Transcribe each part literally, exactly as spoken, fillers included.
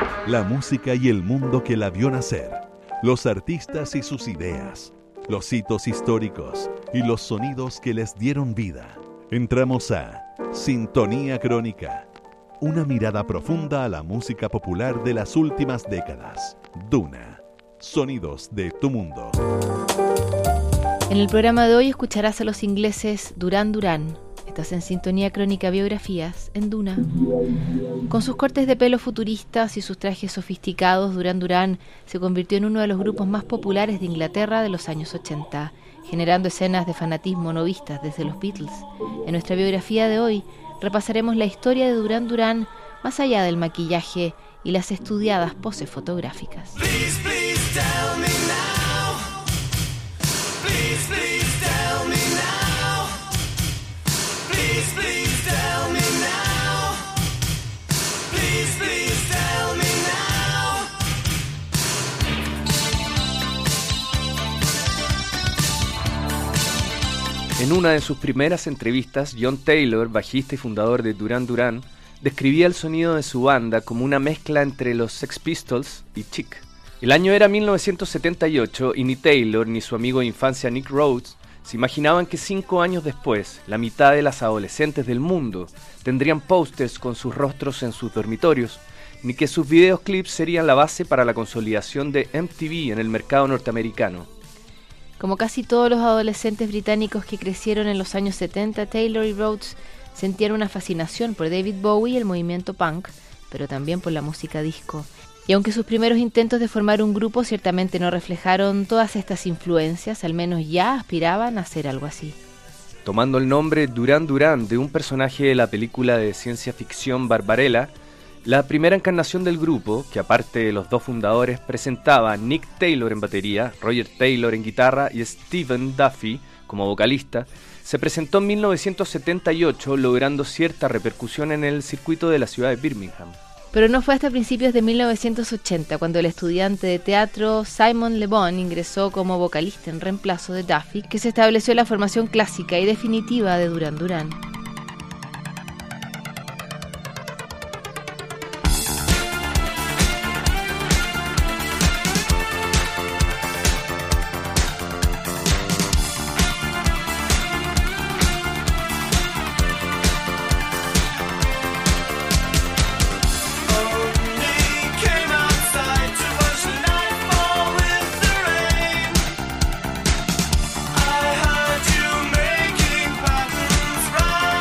La música y el mundo que la vio nacer, los artistas y sus ideas, los hitos históricos y los sonidos que les dieron vida. Entramos a Sintonía Crónica, una mirada profunda a la música popular de las últimas décadas. Duna, sonidos de tu mundo. En el programa de hoy escucharás a los ingleses Duran Duran. Estás en Sintonía Crónica Biografías en Duna. Con sus cortes de pelo futuristas y sus trajes sofisticados, Duran Duran se convirtió en uno de los grupos más populares de Inglaterra de los años ochenta, generando escenas de fanatismo no vistas desde los Beatles. En nuestra biografía de hoy repasaremos la historia de Duran Duran más allá del maquillaje y las estudiadas poses fotográficas. Please, please tell me now. Please, please tell me now. Please, please tell me now. Please, please tell me now. En una de sus primeras entrevistas, John Taylor, bajista y fundador de Duran Duran, describía el sonido de su banda como una mezcla entre los Sex Pistols y Chic. El año era mil novecientos setenta y ocho y ni Taylor ni su amigo de infancia Nick Rhodes se imaginaban que cinco años después, la mitad de las adolescentes del mundo tendrían pósters con sus rostros en sus dormitorios, ni que sus videoclips serían la base para la consolidación de M T V en el mercado norteamericano. Como casi todos los adolescentes británicos que crecieron en los años setenta, Taylor y Rhodes sentían una fascinación por David Bowie y el movimiento punk, pero también por la música disco. Y aunque sus primeros intentos de formar un grupo ciertamente no reflejaron todas estas influencias, al menos ya aspiraban a hacer algo así. Tomando el nombre Duran Duran de un personaje de la película de ciencia ficción Barbarella, la primera encarnación del grupo, que aparte de los dos fundadores presentaba a Nick Taylor en batería, Roger Taylor en guitarra y Stephen Duffy como vocalista, se presentó en mil novecientos setenta y ocho logrando cierta repercusión en el circuito de la ciudad de Birmingham. Pero no fue hasta principios de mil novecientos ochenta cuando el estudiante de teatro Simon Le Bon ingresó como vocalista en reemplazo de Duffy que se estableció la formación clásica y definitiva de Duran Duran. I heard you making patterns right.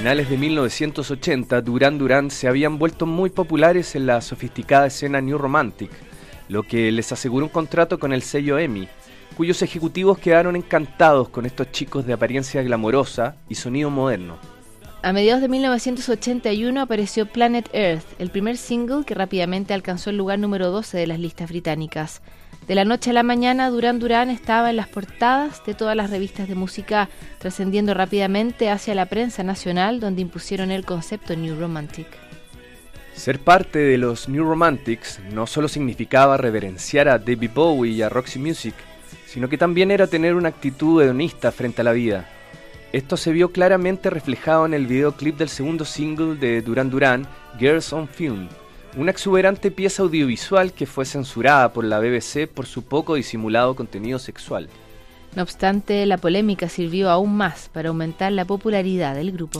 finales de mil novecientos ochenta, Duran Duran se habían vuelto muy populares en la sofisticada escena New Romantic, lo que les aseguró un contrato con el sello E M I, cuyos ejecutivos quedaron encantados con estos chicos de apariencia glamorosa y sonido moderno. A mediados de mil novecientos ochenta y uno apareció Planet Earth, el primer single que rápidamente alcanzó el lugar número doce de las listas británicas. De la noche a la mañana, Duran Duran estaba en las portadas de todas las revistas de música, trascendiendo rápidamente hacia la prensa nacional, donde impusieron el concepto New Romantic. Ser parte de los New Romantics no solo significaba reverenciar a David Bowie y a Roxy Music, sino que también era tener una actitud hedonista frente a la vida. Esto se vio claramente reflejado en el videoclip del segundo single de Duran Duran, Girls on Film, una exuberante pieza audiovisual que fue censurada por la B B C por su poco disimulado contenido sexual. No obstante, la polémica sirvió aún más para aumentar la popularidad del grupo.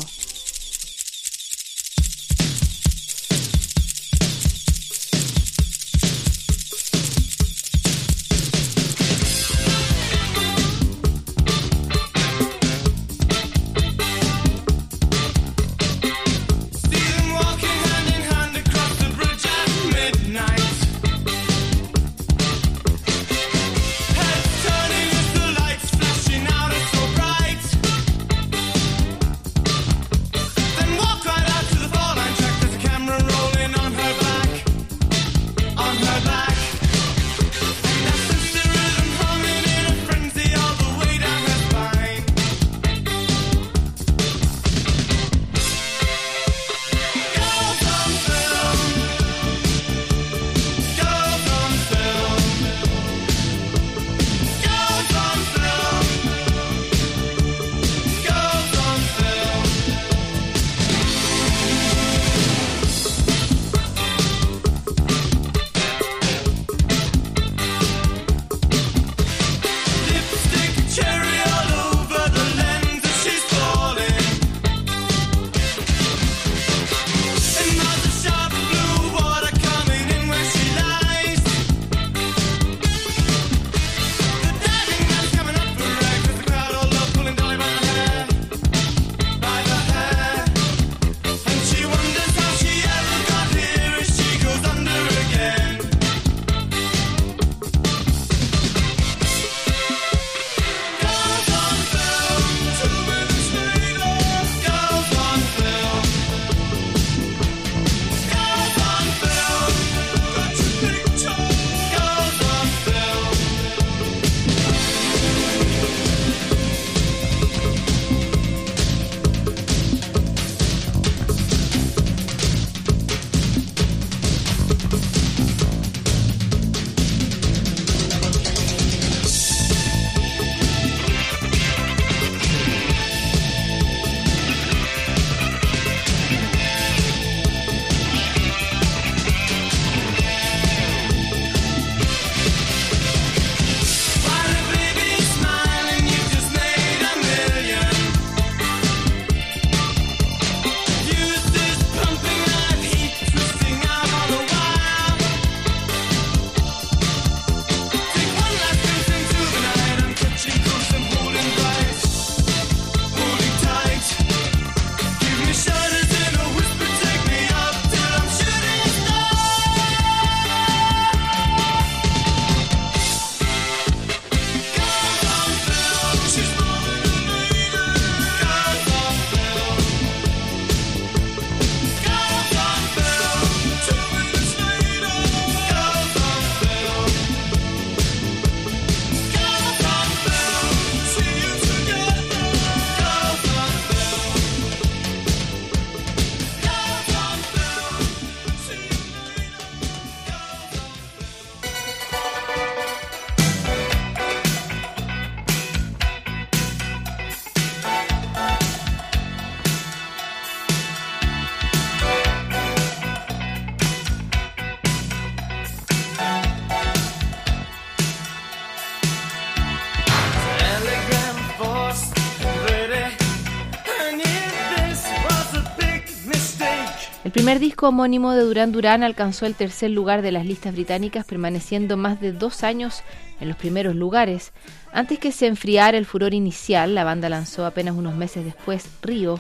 El primer disco homónimo de Duran Duran alcanzó el tercer lugar de las listas británicas, permaneciendo más de dos años en los primeros lugares. Antes que se enfriara el furor inicial, la banda lanzó apenas unos meses después Río,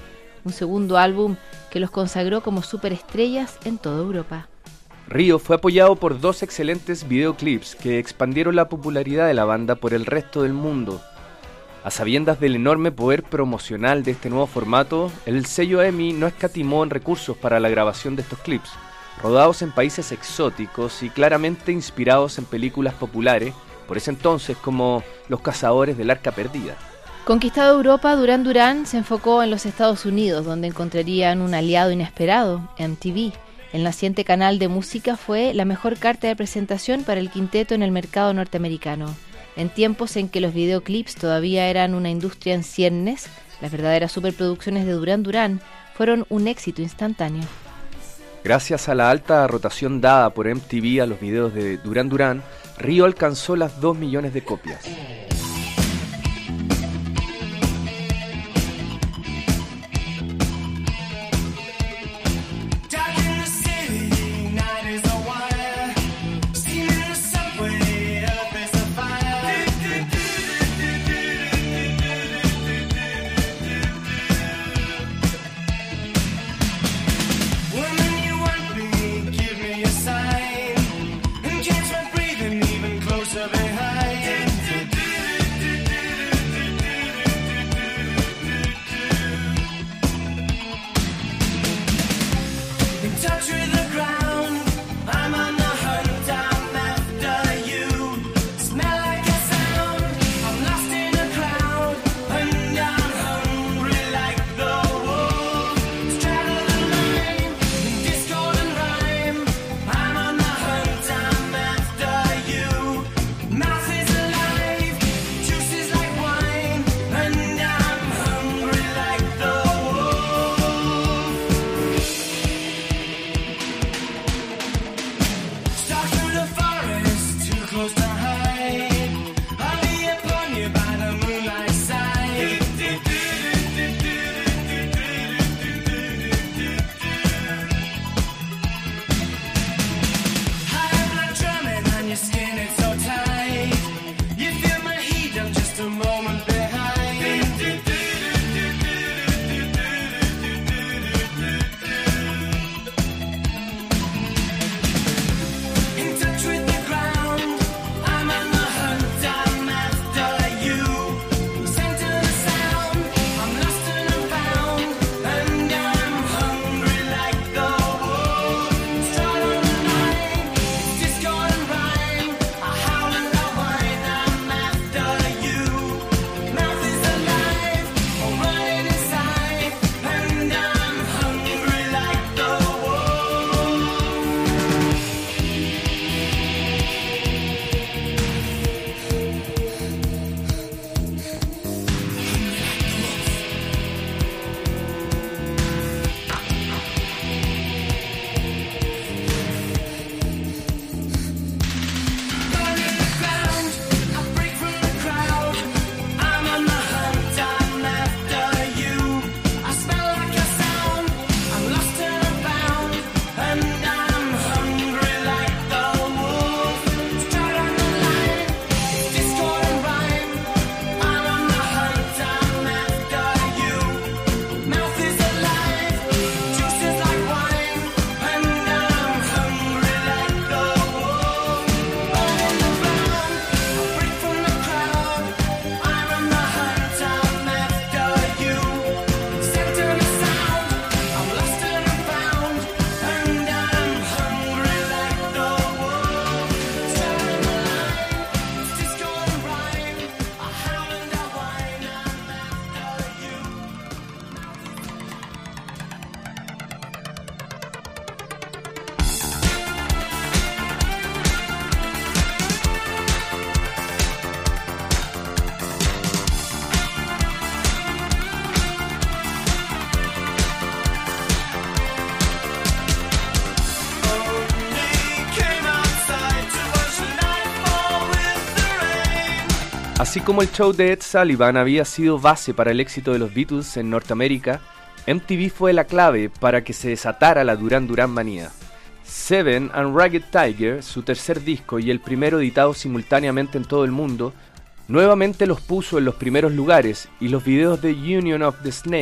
un segundo álbum que los consagró como superestrellas en toda Europa. Río fue apoyado por dos excelentes videoclips que expandieron la popularidad de la banda por el resto del mundo. A sabiendas del enorme poder promocional de este nuevo formato, el sello E M I no escatimó en recursos para la grabación de estos clips, rodados en países exóticos y claramente inspirados en películas populares, por ese entonces como Los Cazadores del Arca Perdida. Conquistado Europa, Duran Duran se enfocó en los Estados Unidos, donde encontrarían un aliado inesperado, M T V. El naciente canal de música fue la mejor carta de presentación para el quinteto en el mercado norteamericano. En tiempos en que los videoclips todavía eran una industria en ciernes, las verdaderas superproducciones de Duran Duran fueron un éxito instantáneo. Gracias a la alta rotación dada por M T V a los videos de Duran Duran, Río alcanzó las dos millones de copias. Así como el show de Ed Sullivan había sido base para el éxito de los Beatles en Norteamérica, M T V fue la clave para que se desatara la Duran Duran manía. Seven and Ragged Tiger, su tercer disco y el primero editado simultáneamente en todo el mundo, nuevamente los puso en los primeros lugares y los videos de Union of the Snake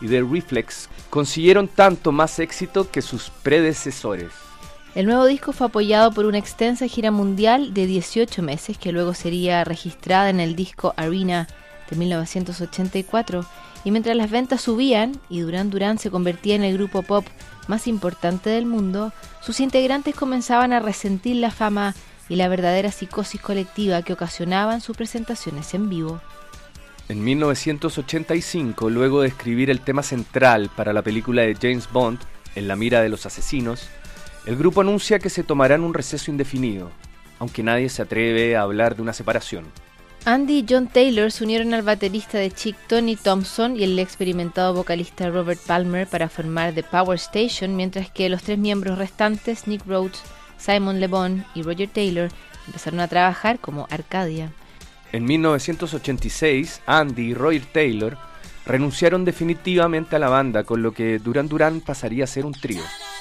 y The Reflex consiguieron tanto más éxito que sus predecesores. El nuevo disco fue apoyado por una extensa gira mundial de dieciocho meses que luego sería registrada en el disco Arena de mil novecientos ochenta y cuatro, y mientras las ventas subían y Duran Duran se convertía en el grupo pop más importante del mundo, sus integrantes comenzaban a resentir la fama y la verdadera psicosis colectiva que ocasionaban sus presentaciones en vivo. En mil novecientos ochenta y cinco, luego de escribir el tema central para la película de James Bond, En la mira de los asesinos, el grupo anuncia que se tomarán un receso indefinido, aunque nadie se atreve a hablar de una separación. Andy y John Taylor se unieron al baterista de Chic Tony Thompson y el experimentado vocalista Robert Palmer para formar The Power Station, mientras que los tres miembros restantes, Nick Rhodes, Simon Le Bon y Roger Taylor, empezaron a trabajar como Arcadia. En mil novecientos ochenta y seis, Andy y Roger Taylor renunciaron definitivamente a la banda, con lo que Duran Duran pasaría a ser un trío.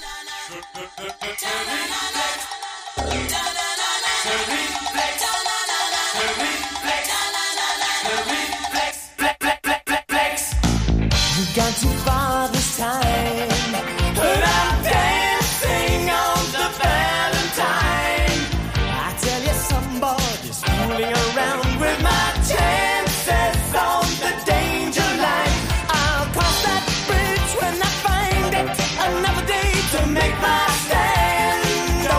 Gone too far this time, but I'm dancing on the Valentine. I tell you, somebody's fooling around with my chances on the danger line. I'll cross that bridge when I find it. Another day to make my stand.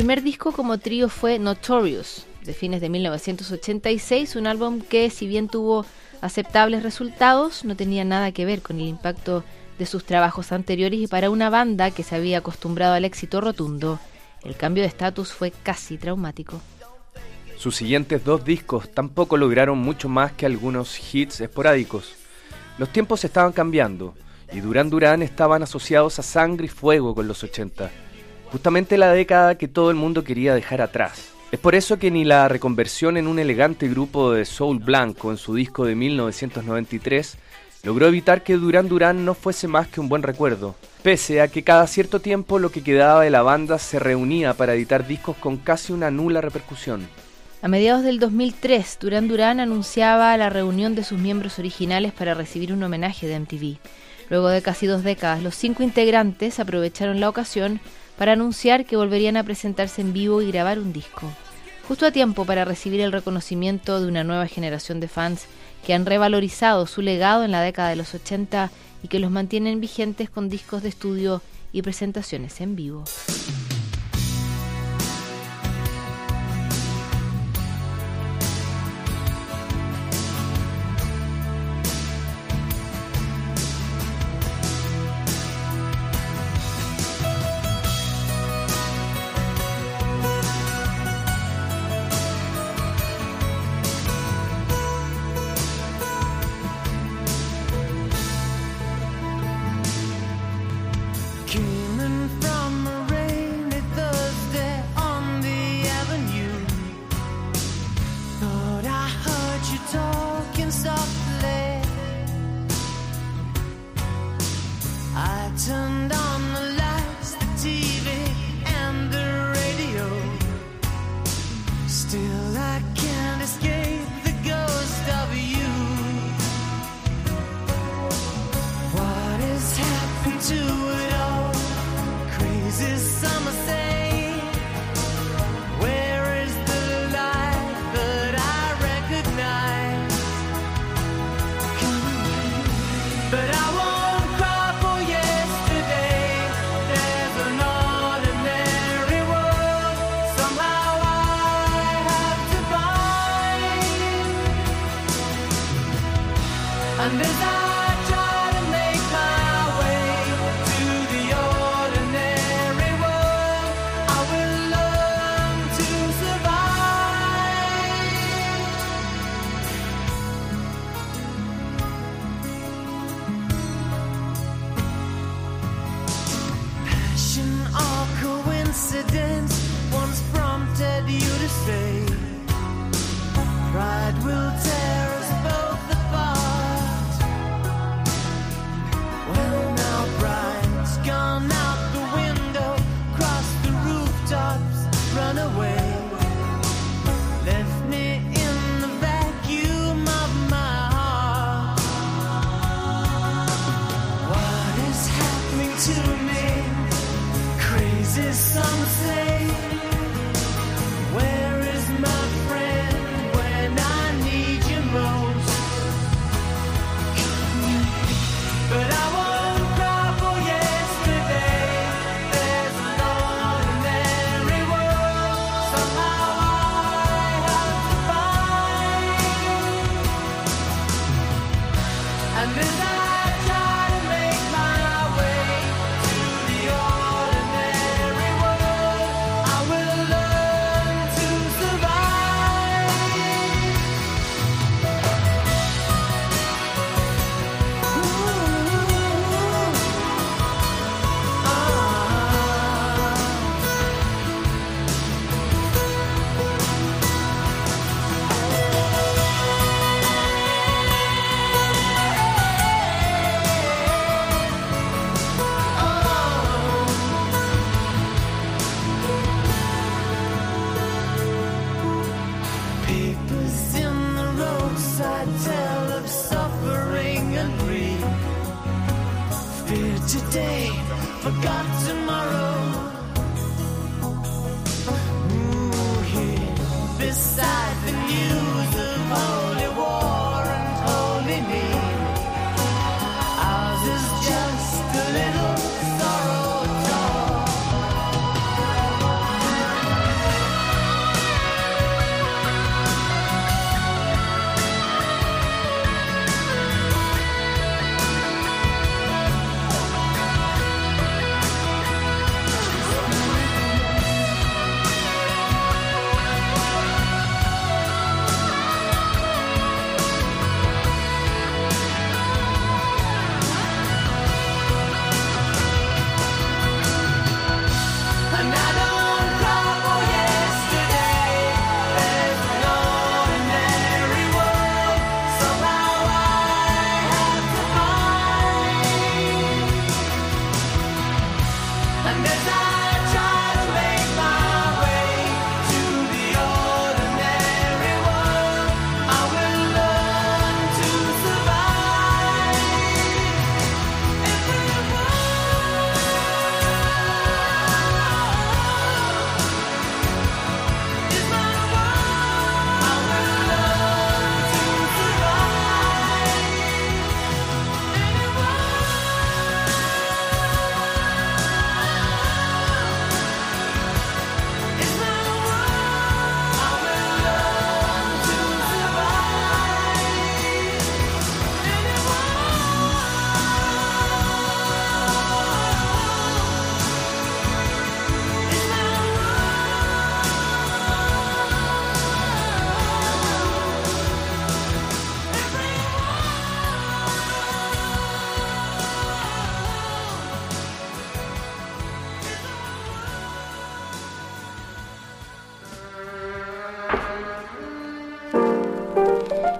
primer disco como trío fue Notorious, de fines de mil novecientos ochenta y seis, un álbum que, si bien tuvo aceptables resultados, no tenía nada que ver con el impacto de sus trabajos anteriores, y para una banda que se había acostumbrado al éxito rotundo, el cambio de estatus fue casi traumático. Sus siguientes dos discos tampoco lograron mucho más que algunos hits esporádicos. Los tiempos estaban cambiando, y Duran Duran estaban asociados a sangre y fuego con los ochenta, justamente la década que todo el mundo quería dejar atrás. Es por eso que ni la reconversión en un elegante grupo de soul blanco en su disco de mil novecientos noventa y tres logró evitar que Duran Duran no fuese más que un buen recuerdo, pese a que cada cierto tiempo lo que quedaba de la banda se reunía para editar discos con casi una nula repercusión. A mediados del dos mil tres, Duran Duran anunciaba la reunión de sus miembros originales para recibir un homenaje de M T V. Luego de casi dos décadas, los cinco integrantes aprovecharon la ocasión para anunciar que volverían a presentarse en vivo y grabar un disco, justo a tiempo para recibir el reconocimiento de una nueva generación de fans que han revalorizado su legado en la década de los ochenta y que los mantienen vigentes con discos de estudio y presentaciones en vivo.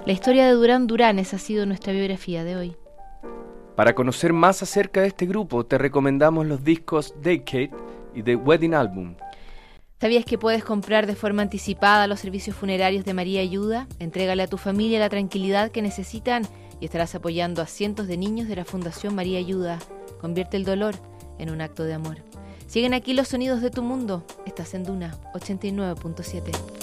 La historia de Duran Duran, esa ha sido nuestra biografía de hoy. Para conocer más acerca de este grupo, te recomendamos los discos Decade y The Wedding Album. ¿Sabías que puedes comprar de forma anticipada los servicios funerarios de María Ayuda? Entrégale a tu familia la tranquilidad que necesitan y estarás apoyando a cientos de niños de la Fundación María Ayuda. Convierte el dolor en un acto de amor. Siguen aquí los sonidos de tu mundo. Estás en Duna ochenta y nueve punto siete.